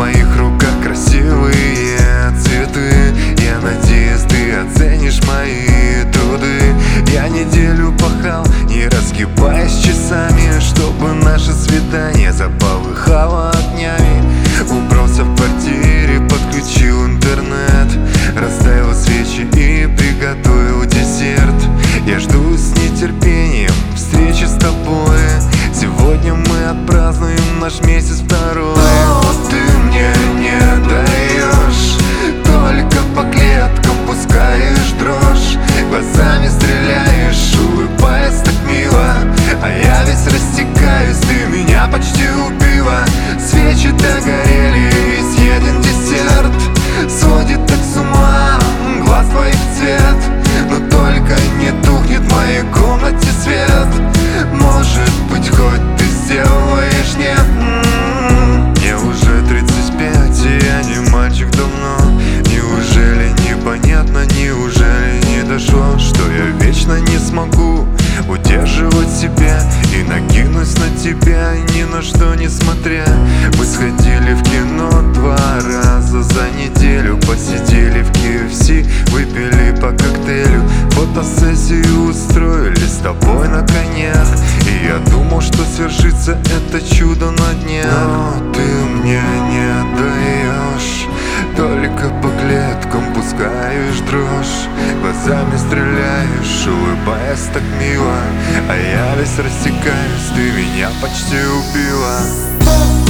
моих руках красивые цветы. Я надеюсь, ты оценишь мои труды. Я неделю пахал, не разгибаясь часами, чтобы наше свидание заполыхало огнями. Убрался в квартире, подключил интернет, расставил свечи и приготовил десерт. Я жду с нетерпением встречи с тобой. Сегодня мы отпразднуем наш месяц второй. Но ты мне не даешь, только по клеткам пускаешь дрожь. Глазами стреляешь, улыбаясь так мило, а я весь растекаюсь, ты меня почти убила. Свечи догорели и съеден десерт. Сводит так с ума глаз твоих цвет. Но только не тухнет в моей комнате свет. Может быть, хоть ты сделаешь нет. Мне уже 35, и я не мальчик давно. Неужели непонятно, неужели не дошло, что я вечно не смогу удерживать себя и накинусь на тебя, ни на что не смотря. Мы сходили в кино 2 раза за неделю, посидели в KFC, выпили по коктейлю, фотосессию устроили с тобой на конях. И я думал, что свершится это чудо на днях. Но ты мне не даешь, только по клеткам пускаешь дрожь. Глазами стреляешь, улыбаясь так мило, а я весь растекаюсь, ты меня почти убила.